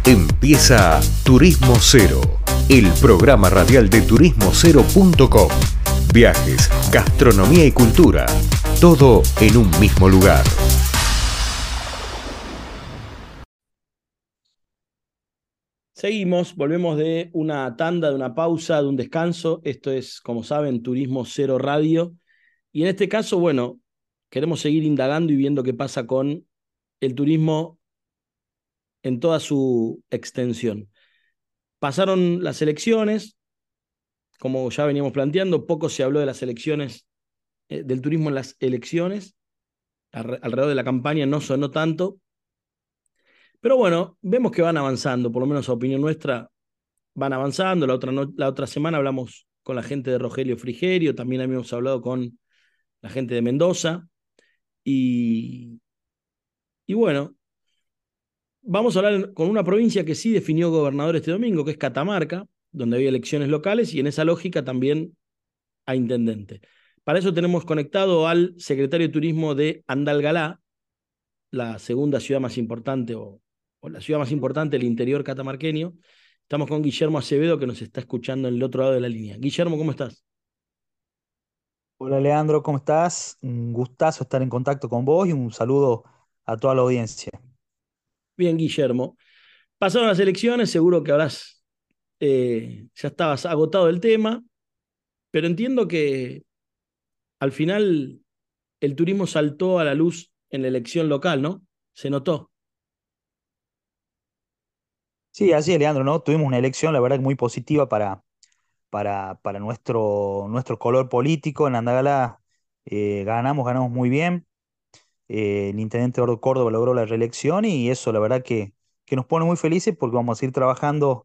Empieza Turismo Cero, el programa radial de turismocero.com. Viajes, gastronomía y cultura, todo en un mismo lugar. Seguimos, volvemos de una tanda, de una pausa, de un descanso. Esto es, como saben, Turismo Cero Radio. Y en este caso, bueno, queremos seguir indagando y viendo qué pasa con el turismo en toda su extensión. Pasaron las elecciones, como ya veníamos planteando, poco se habló de las elecciones, del turismo en las elecciones. Alrededor de la campaña no sonó tanto. Pero bueno, vemos que van avanzando, por lo menos a opinión nuestra, van avanzando. La otra semana hablamos con la gente de Rogelio Frigerio, también habíamos hablado con la gente de Mendoza. Y, y bueno, vamos a hablar con una provincia que sí definió gobernador este domingo, que es Catamarca, donde había elecciones locales y en esa lógica también a intendente. Para eso tenemos conectado al secretario de Turismo de Andalgalá, la segunda ciudad más importante o la ciudad más importante del interior catamarqueño. Estamos con Guillermo Acevedo, que nos está escuchando en el otro lado de la línea. Guillermo, ¿cómo estás? Hola Leandro, ¿cómo estás? Un gustazo estar en contacto con vos y un saludo a toda la audiencia. Bien, Guillermo. Pasaron las elecciones, seguro que habrás, ya estabas agotado del tema, pero entiendo que al final el turismo saltó a la luz en la elección local, ¿no? Se notó. Sí, así es, Leandro, ¿no? Tuvimos una elección, la verdad, que muy positiva para nuestro color político. En Andagala ganamos muy bien. El intendente Eduardo Córdoba logró la reelección y eso, la verdad, que nos pone muy felices porque vamos a ir trabajando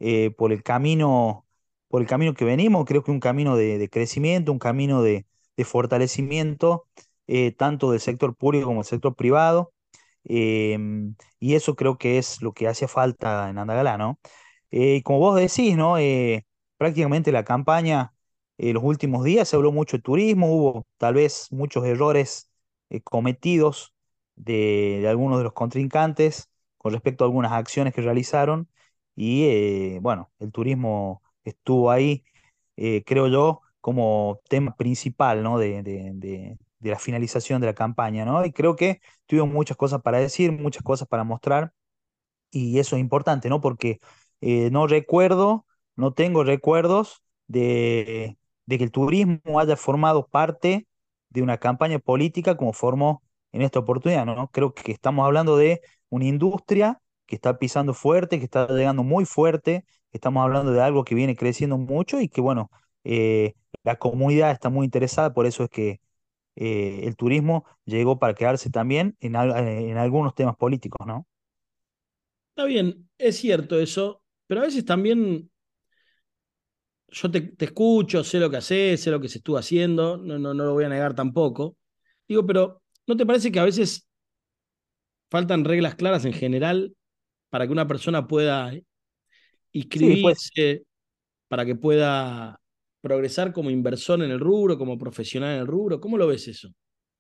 por el camino que venimos. Creo que un camino de crecimiento, un camino de fortalecimiento, tanto del sector público como del sector privado. Y eso creo que es lo que hacía falta en Andagalá, ¿no? Y como vos decís, ¿no? Prácticamente la campaña, los últimos días se habló mucho de turismo, hubo tal vez muchos errores cometidos de algunos de los contrincantes con respecto a algunas acciones que realizaron. Y bueno, el turismo estuvo ahí, creo yo, como tema principal, ¿no? De la finalización de la campaña, ¿no? Y creo que tuvimos muchas cosas para decir, muchas cosas para mostrar, y eso es importante, ¿no? Porque no recuerdo, no tengo recuerdos de que el turismo haya formado parte de una campaña política como formó en esta oportunidad, ¿no? Creo que estamos hablando de una industria que está pisando fuerte, que está llegando muy fuerte, estamos hablando de algo que viene creciendo mucho y que, bueno, la comunidad está muy interesada, por eso es que el turismo llegó para quedarse también en algunos temas políticos, ¿no? Está bien, es cierto eso, pero a veces también yo te escucho, sé lo que haces, sé lo que se estuvo haciendo, no lo voy a negar tampoco. Digo, pero ¿no te parece que a veces faltan reglas claras en general para que una persona pueda Sí, pues inscribirse, para que pueda progresar como inversor en el rubro, como profesional en el rubro? ¿Cómo lo ves eso?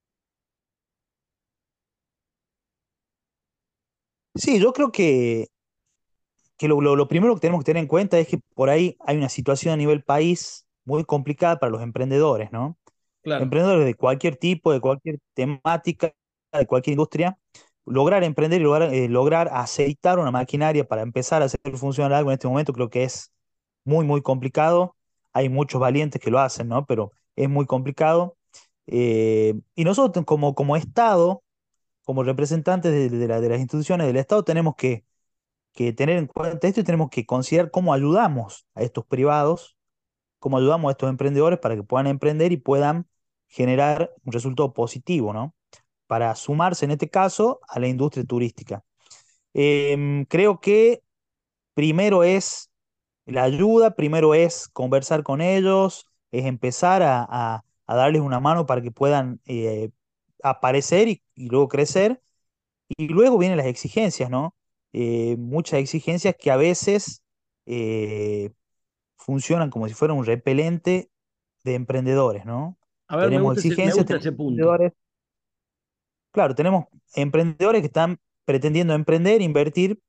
sí, yo creo que lo primero que tenemos que tener en cuenta es que por ahí hay una situación a nivel país muy complicada para los emprendedores, ¿no? Claro. Emprendedores de cualquier tipo, de cualquier temática, de cualquier industria. Lograr emprender y lograr aceitar una maquinaria para empezar a hacer funcionar algo en este momento creo que es muy complicado. Hay muchos valientes que lo hacen, ¿no? Pero es muy complicado. Y nosotros como Estado, como representantes de las instituciones del Estado, tenemos que tener en cuenta esto y tenemos que considerar cómo ayudamos a estos privados, cómo ayudamos a estos emprendedores para que puedan emprender y puedan generar un resultado positivo, ¿no? Para sumarse en este caso a la industria turística. Creo que primero es la ayuda, primero es conversar con ellos, es empezar a darles una mano para que puedan aparecer y luego crecer. Y luego vienen las exigencias, ¿no? Muchas exigencias que a veces eh, funcionan como si fuera un repelente de emprendedores, ¿no? A ver, Tenemos me exigencias, gusta tenemos ese punto. emprendedores, claro, tenemos emprendedores que están pretendiendo emprender, invertir,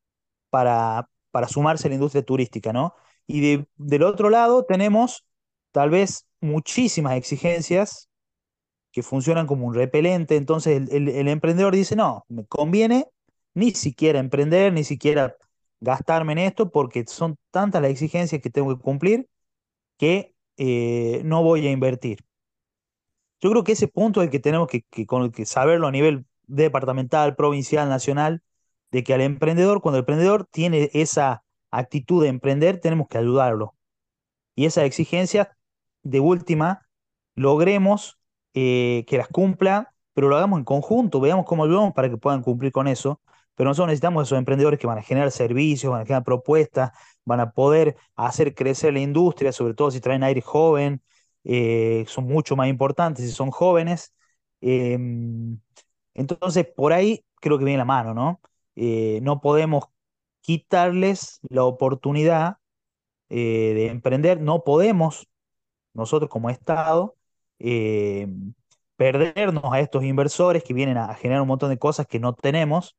para sumarse a la industria turística, ¿no? Y del otro lado tenemos tal vez muchísimas exigencias que funcionan como un repelente. Entonces el emprendedor dice, no, me conviene ni siquiera emprender, ni siquiera gastarme en esto, porque son tantas las exigencias que tengo que cumplir que no voy a invertir. Yo creo que ese punto es el que tenemos que saberlo a nivel departamental, provincial, nacional, de que al emprendedor, cuando el emprendedor tiene esa actitud de emprender, tenemos que ayudarlo. Y esas exigencias, de última, logremos que las cumpla, pero lo hagamos en conjunto, veamos cómo ayudamos para que puedan cumplir con eso. Pero nosotros necesitamos esos emprendedores que van a generar servicios, van a generar propuestas, van a poder hacer crecer la industria, sobre todo si traen aire joven, son mucho más importantes si son jóvenes. Eh, entonces, por ahí creo que viene la mano, ¿no? No podemos quitarles la oportunidad de emprender, no podemos nosotros como Estado eh, perdernos a estos inversores que vienen a generar un montón de cosas que no tenemos.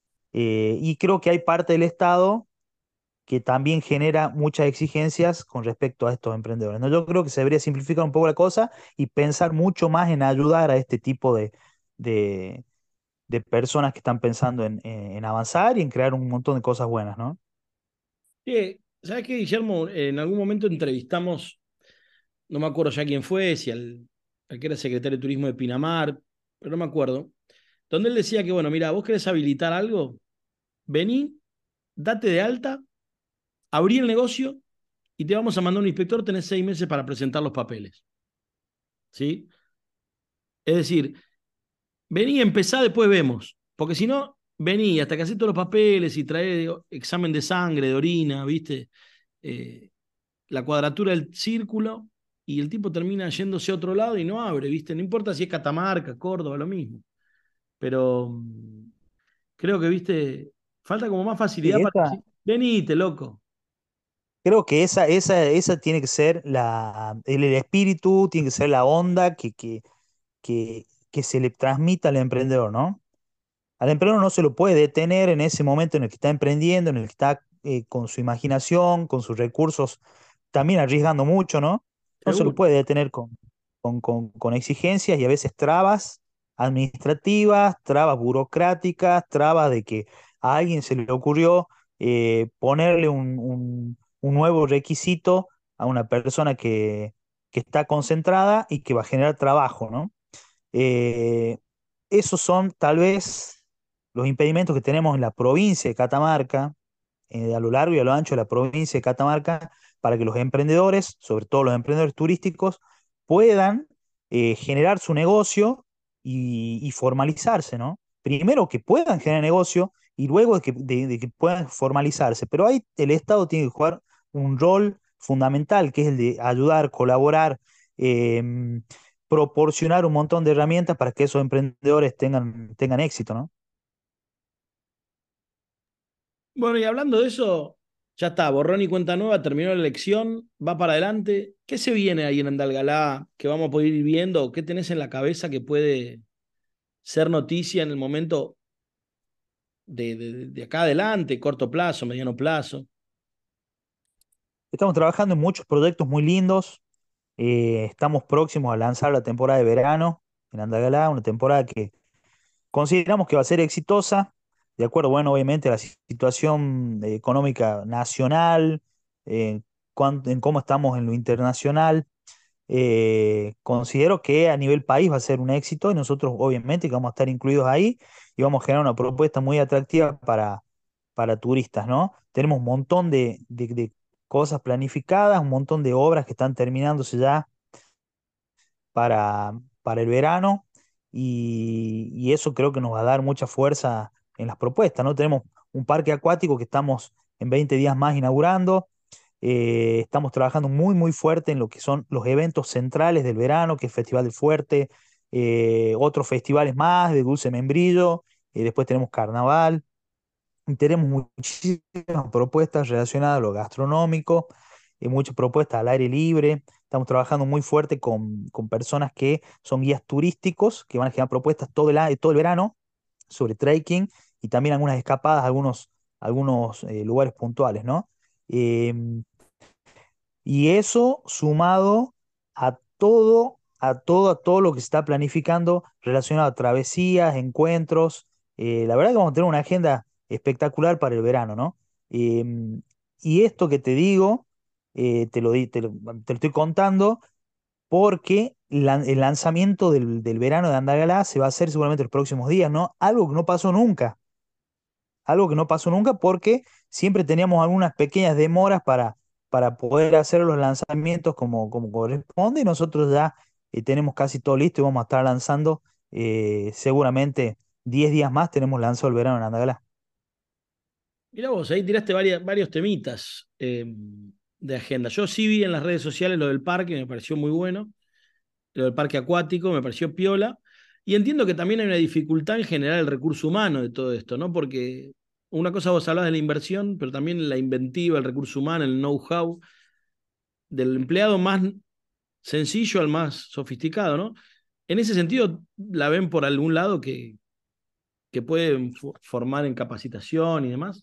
Y creo que hay parte del Estado que también genera muchas exigencias con respecto a estos emprendedores, ¿no? Yo creo que se debería simplificar un poco la cosa y pensar mucho más en ayudar a este tipo de, de personas que están pensando en avanzar y en crear un montón de cosas buenas, ¿no? ¿Sabes qué, Guillermo? En algún momento entrevistamos, no me acuerdo ya quién fue, si al que era secretario de Turismo de Pinamar, pero no me acuerdo, donde él decía que, bueno, mira, vos querés habilitar algo, vení, date de alta, abrí el negocio y te vamos a mandar un inspector, tenés 6 meses para presentar los papeles. ¿Sí? Es decir, vení, empezá, después vemos. Porque si no, vení hasta que haces todos los papeles y trae examen de sangre, de orina, ¿viste? Eh, la cuadratura del círculo y el tipo termina yéndose a otro lado y no abre, ¿viste? No importa si es Catamarca, Córdoba, lo mismo. Pero creo que, ¿viste? Falta como más facilidad Sí, para decir, venite, loco. creo que esa tiene que ser el espíritu, tiene que ser la onda que se le transmita al emprendedor, ¿no? Al emprendedor no se lo puede detener en ese momento en el que está emprendiendo, en el que está con su imaginación, con sus recursos, también arriesgando mucho, ¿no? No se lo Seguro. puede detener con exigencias y a veces trabas administrativas, trabas burocráticas, trabas de que a alguien se le ocurrió ponerle un nuevo requisito a una persona que está concentrada y que va a generar trabajo, ¿no? Eh, Esos son tal vez los impedimentos que tenemos en la provincia de Catamarca, a lo largo y a lo ancho de la provincia de Catamarca, para que los emprendedores, sobre todo los emprendedores turísticos, puedan generar su negocio y formalizarse, ¿no? Primero que puedan generar negocio y luego de que puedan formalizarse. Pero ahí el Estado tiene que jugar un rol fundamental, que es el de ayudar, colaborar, em, proporcionar un montón de herramientas para que esos emprendedores tengan éxito, ¿no? Bueno, y hablando de eso, ya está, borrón y cuenta nueva, terminó la elección, va para adelante. ¿Qué se viene ahí en Andalgalá que vamos a poder ir viendo? ¿Qué tenés en la cabeza que puede ser noticia en el momento de acá adelante, corto plazo, mediano plazo? Estamos trabajando en muchos proyectos muy lindos. Estamos próximos a lanzar la temporada de verano en Andalgalá, una temporada que consideramos que va a ser exitosa, de acuerdo, bueno, obviamente a la situación económica nacional, eh, en cómo estamos en lo internacional. Considero que a nivel país va a ser un éxito y nosotros obviamente que vamos a estar incluidos ahí y vamos a generar una propuesta muy atractiva para turistas, ¿no? Tenemos un montón de cosas planificadas, un montón de obras que están terminándose ya para el verano y eso creo que nos va a dar mucha fuerza en las propuestas, ¿no? Tenemos un parque acuático que estamos en 20 días más inaugurando. Estamos trabajando muy, muy fuerte en lo que son los eventos centrales del verano, que es Festival del Fuerte, otros festivales más de Dulce Membrillo, después tenemos Carnaval. Tenemos muchísimas propuestas relacionadas a lo gastronómico, muchas propuestas al aire libre. Estamos trabajando muy fuerte con personas que son guías turísticos, que van a generar propuestas todo el verano sobre trekking y también algunas escapadas, algunos algunos lugares puntuales, ¿no? Em, y eso sumado a todo lo que se está planificando relacionado a travesías, encuentros. La verdad que vamos a tener una agenda espectacular para el verano, ¿no? Em, y esto que te digo, te lo estoy contando porque el lanzamiento del verano de Andagalá se va a hacer seguramente los próximos días, ¿no? Algo que no pasó nunca porque siempre teníamos algunas pequeñas demoras para poder hacer los lanzamientos como corresponde y nosotros ya tenemos casi todo listo y vamos a estar lanzando seguramente 10 días más tenemos lanzado el verano en Andagalá. Mirá vos, ahí tiraste varios temitas de agenda. Yo sí vi en las redes sociales lo del parque, me pareció muy bueno. Lo del parque acuático me pareció piola. Y entiendo que también hay una dificultad en generar el recurso humano de todo esto, ¿no? Porque una cosa vos hablás de la inversión, pero también la inventiva, el recurso humano, el know-how, del empleado más sencillo al más sofisticado, ¿no? En ese sentido, ¿la ven por algún lado que pueden formar en capacitación y demás?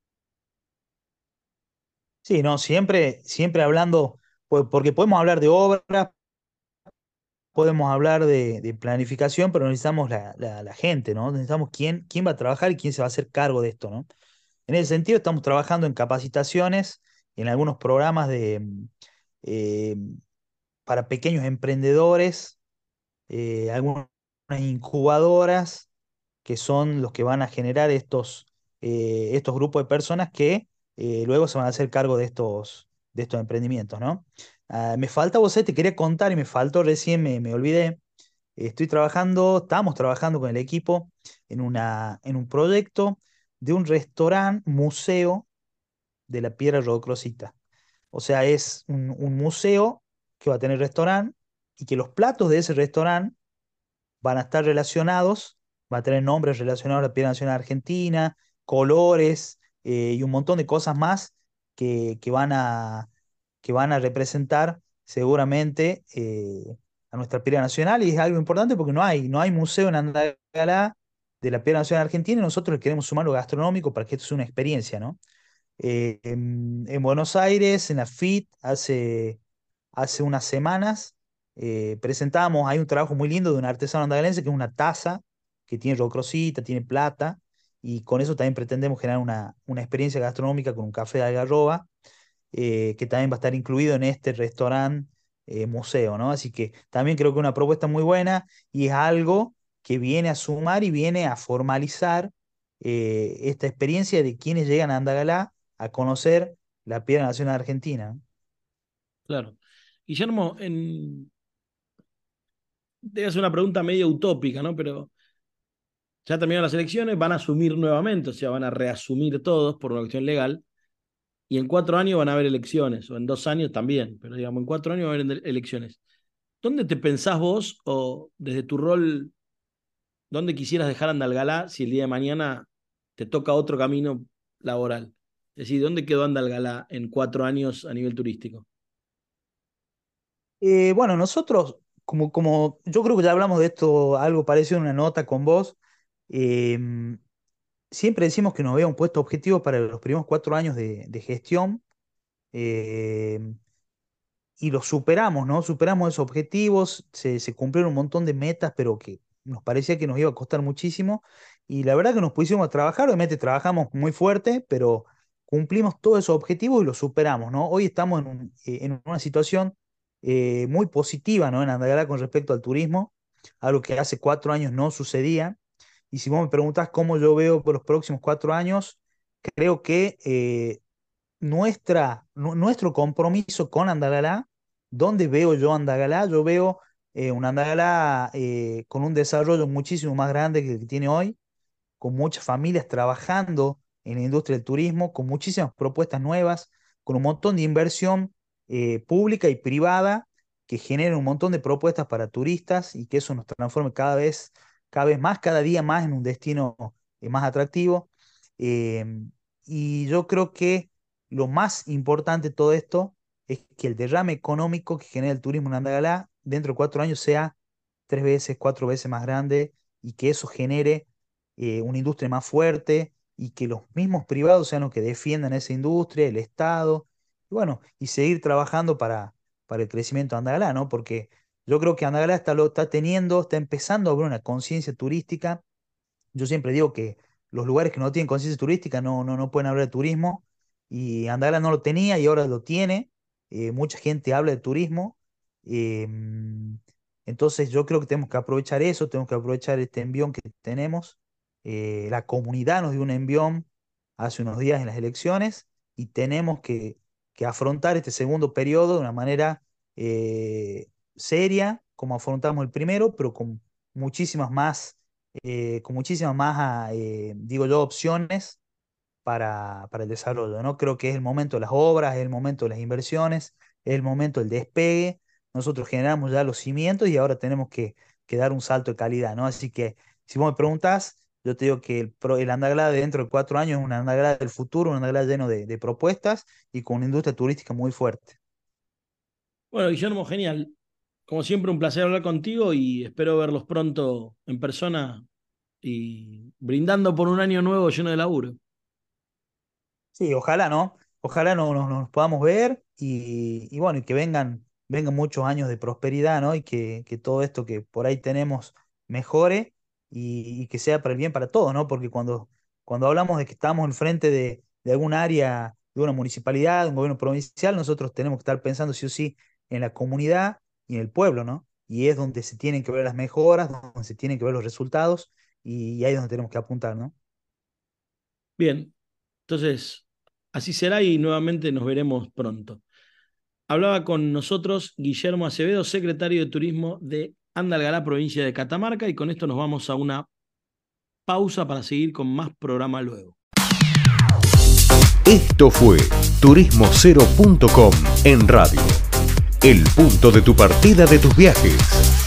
Sí, no, siempre hablando, porque podemos hablar de obras, podemos hablar de planificación, pero necesitamos la gente, ¿no? Necesitamos quién va a trabajar y quién se va a hacer cargo de esto, ¿no? En ese sentido, estamos trabajando en capacitaciones, en algunos programas eh, para pequeños emprendedores, algunas incubadoras que son los que van a generar estos grupos de personas que luego se van a hacer cargo de estos emprendimientos, ¿no? Me falta, vos te quería contar y me faltó recién, me olvidé. Estamos trabajando con el equipo en un proyecto de un restaurante museo de la Piedra Rodocrosita. O sea, es un museo que va a tener restaurante y que los platos de ese restaurante van a estar relacionados, va a tener nombres relacionados a la Piedra Nacional Argentina, colores y un montón de cosas más que van a representar seguramente a nuestra Piedra Nacional y es algo importante porque no hay museo en Andalgalá de la Piedra Nacional Argentina y nosotros le queremos sumar lo gastronómico para que esto sea una experiencia, ¿no? En Buenos Aires, en la FIT, hace unas semanas, presentábamos, hay un trabajo muy lindo de un artesano andagalense que es una taza que tiene rocrosita, tiene plata, y con eso también pretendemos generar una experiencia gastronómica con un café de algarroba, que también va a estar incluido en este restaurante museo, ¿no? Así que también creo que es una propuesta muy buena y es algo que viene a sumar y viene a formalizar esta experiencia de quienes llegan a Andagalá a conocer la Piedra Nacional Argentina. Claro. Guillermo, debe ser una pregunta medio utópica, ¿no? Pero ya terminaron las elecciones, van a asumir nuevamente, o sea, van a reasumir todos por una cuestión legal, y en 4 años van a haber elecciones, o en 2 años también, pero digamos, en 4 años va a haber elecciones. ¿Dónde te pensás vos, o desde tu rol, dónde quisieras dejar Andalgalá si el día de mañana te toca otro camino laboral? Es decir, ¿dónde quedó Andalgalá en 4 años a nivel turístico? Bueno, nosotros, como yo creo que ya hablamos de esto, algo parecido en una nota con vos, em, siempre decimos que nos habíamos puesto objetivos para los primeros 4 años de gestión. em, y los superamos, ¿no? Superamos esos objetivos, se cumplieron un montón de metas, pero que nos parecía que nos iba a costar muchísimo. Y la verdad que nos pusimos a trabajar, obviamente trabajamos muy fuerte, pero cumplimos todos esos objetivos y los superamos, ¿no? Hoy estamos en una situación muy positiva, ¿no? En Andagalá con respecto al turismo, algo que hace 4 años no sucedía. Y si vos me preguntás cómo yo veo por los próximos 4 años, creo que nuestro compromiso con Andagalá, ¿dónde veo yo Andagalá? Yo veo un Andagalá con un desarrollo muchísimo más grande que el que tiene hoy, con muchas familias trabajando en la industria del turismo, con muchísimas propuestas nuevas, con un montón de inversión pública y privada que genera un montón de propuestas para turistas y que eso nos transforme cada vez más, cada día más en un destino más atractivo. Y yo creo que lo más importante de todo esto es que el derrame económico que genera el turismo en Andagalá dentro de 4 años sea 3 veces, 4 veces más grande y que eso genere una industria más fuerte, y que los mismos privados sean los que defiendan esa industria, el Estado, y bueno, y seguir trabajando para el crecimiento de Andagalá, ¿no? Porque yo creo que Andagalá está empezando a haber una conciencia turística. Yo siempre digo que los lugares que no tienen conciencia turística no pueden hablar de turismo, y Andagalá no lo tenía y ahora lo tiene. Mucha gente habla de turismo. Entonces yo creo que tenemos que aprovechar eso, tenemos que aprovechar este envión que tenemos. La comunidad nos dio un envión hace unos días en las elecciones, y tenemos que afrontar este segundo periodo de una manera seria, como afrontamos el primero, pero muchísimas más, digo yo, opciones para el desarrollo, ¿no? Creo que es el momento de las obras, es el momento de las inversiones, es el momento del despegue. Nosotros generamos ya los cimientos y ahora tenemos que dar un salto de calidad, ¿no? Así que si vos me preguntás, yo te digo que el Andaglá de dentro de 4 años es un Andaglá del futuro, un Andaglá lleno de propuestas y con una industria turística muy fuerte. Bueno, Guillermo, genial. Como siempre, un placer hablar contigo y espero verlos pronto en persona y brindando por un año nuevo lleno de laburo. Sí, ojalá, ¿no? Ojalá nos podamos ver, y bueno, y que vengan muchos años de prosperidad, ¿no? Y que todo esto que por ahí tenemos mejore, y que sea para el bien para todos, ¿no? Porque cuando hablamos de que estamos enfrente de algún área, de una municipalidad, de un gobierno provincial, nosotros tenemos que estar pensando sí o sí en la comunidad y en el pueblo, ¿no? Y es donde se tienen que ver las mejoras, donde se tienen que ver los resultados, y ahí es donde tenemos que apuntar, ¿no? Bien, entonces así será y nuevamente nos veremos pronto. Hablaba con nosotros Guillermo Acevedo, secretario de Turismo de Andalgalá, provincia de Catamarca, y con esto nos vamos a una pausa para seguir con más programa luego. Esto fue turismocero.com en radio. El punto de tu partida de tus viajes.